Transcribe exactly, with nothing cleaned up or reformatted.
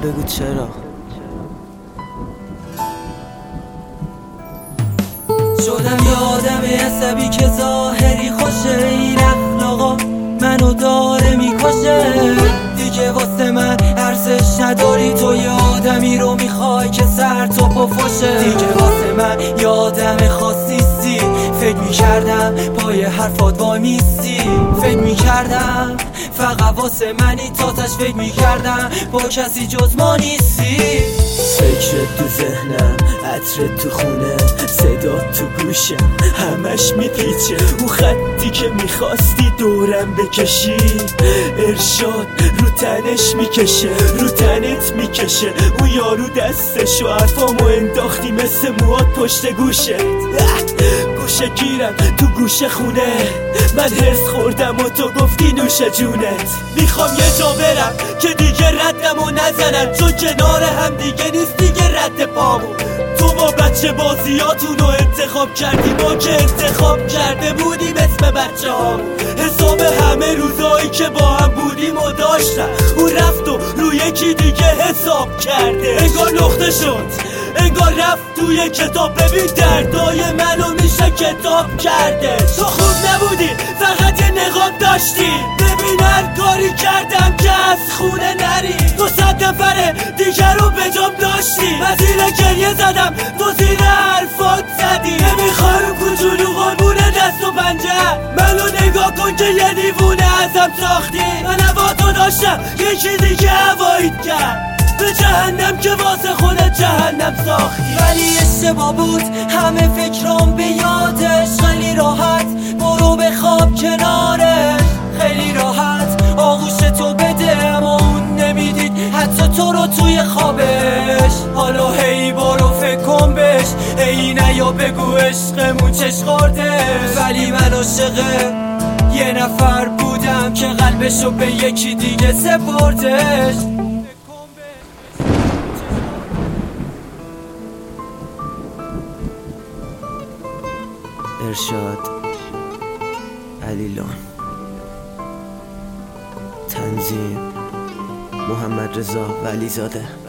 بگو چرا. شدم یادم عصبی که ظاهری خوشه، این اخلاقا منو داره میکشه. دیگه واسه من ارزش نداری، تو یه آدمی رو میخوای که سر تو پفشه. دیگه واسه من یه آدم خاصیستی، فکر میکردم پای حرفات وای میستی. فکر میکردم فقط واسه منی، تاتش فکر میکردم با کسی جز ما نیستی. فکرت تو ذهنم، عطرت تو خونه، صدا تو گوشم، همش میپیچه. اون خطی که میخواستی دورم بکشی، ارشاد رو تنش میکشه، رو تنت میکشه. اون یارو دستشو حرفامو انداختی مثل موات پشت گوشت. گوشه گیرم تو گوشه خونه، من هرس خوردم و تو گفتی نوش جونت. میخوام یه جا برم که دیگه ردمو نزنن، چون کنار هم دیگه نیست دیگه رد پامون. تو با بچه بازیاتونو انتخاب کردی، ما که انتخاب کرده بودیم اسم بچه هامون. حساب همه روزایی که با هم بودیم و داشتم، اون رفت و رو یکی دیگه حساب کرده. انگار نقطه شد، انگار رفت توی کتاب. ببین دردای منو میشه کتاب کرده. تو خوب نبودی، فقط یه نقاب داشتی. ببین هر کاری کردم که از خونه نری، تو صد نفره دیگر رو به جام داشتی. من زیر گریه زدم، تو زیر حرفات زدی. نمیخوام کوچولو قربونه دست و پنجه، منو نگاه کن که یه دیوونه ازم ساختی. من هوا تو داشتم، یکی دیگه هواییت کرد به جهنم که واسه خودت جهنم ساختی. ولی اشتباه بود همه فکرام به یادش. خیلی راحت برو بخواب کنارش، خیلی راحت آغوش تو بده، اما اون نمیدید حتی تو رو توی خوابش. حالا هی برو فکر کن بهش، هی نیا بگو عشقمون چش خورده. ولی من عاشق یه نفر بودم که قلبشو به یکی دیگه سپردش. ارشاد علیلان، تنظیم محمد رضا ولیزاده.